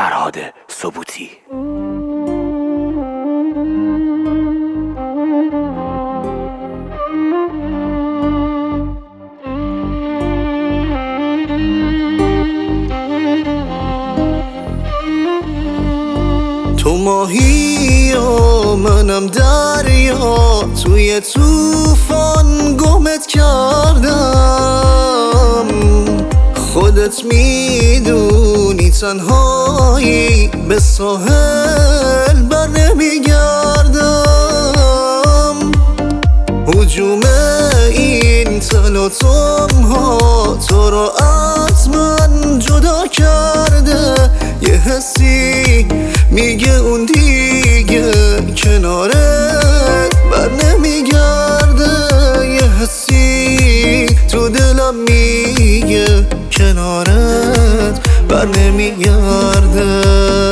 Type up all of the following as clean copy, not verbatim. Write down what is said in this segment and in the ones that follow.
فرهاد سبوتی. تو ماهی و منم دریا، توی طوفان گمت کردم. خودت میدونی تنهایی به ساحل بر نمیگردم. هجوم این تلاطم ها تو رو از من جدا کرده. یه حسی میگه اون دیگه کنارت بر نمیگرده. یه حسی تو دلم میگه کنارت بر نمیگرده.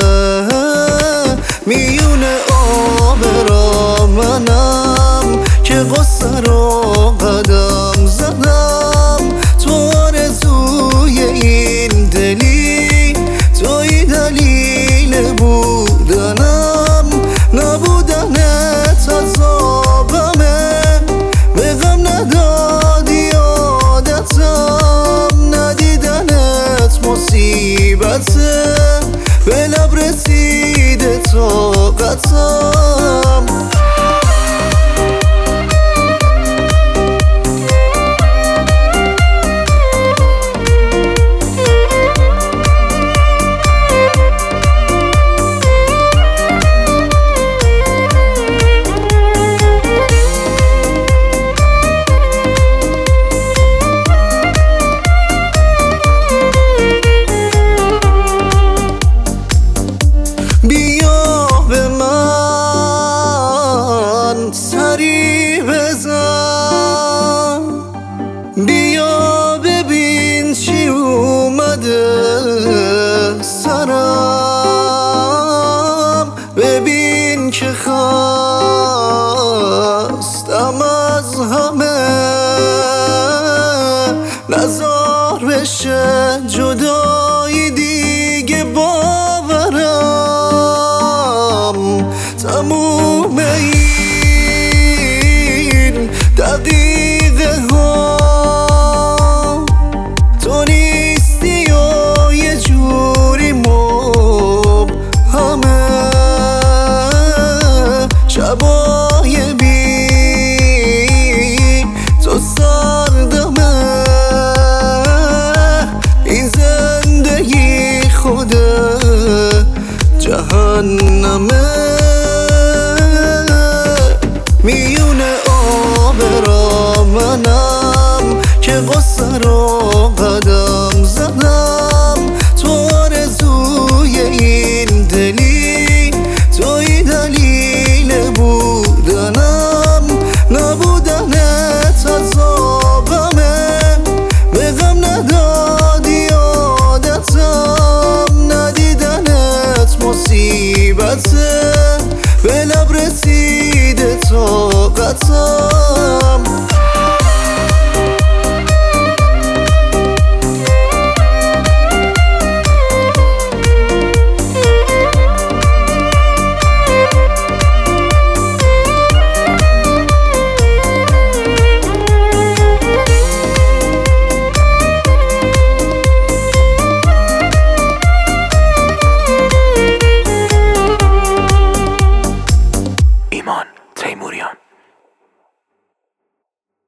میونه آب را منم که قصه را قدم زدم. تو آرزوی این دلی، توی دلیل بودنم. نبودنت عذابمه، به غم ندادی عادتم. ندیدنت مصیبته، به لب رسیده طاقتم. بیا به من سری بزن، بیا ببین چی اومده سرم. ببین که خستم از همه، نزار بشه جدایی دیگه باورم. تموم این دقیقه ها تو نیستی و یه جوری مبهمه. شبای بی تو سردمه. این زندگی خود جهنمه. میونه آب را منم که قصه را قدم زدم. تو آرزوی این دلی، توی دلیل بودنم. نبودنت عذابمه، به غم ندادی عادتم. ندیدنت مصیبته، به لب رسیده طاقتم.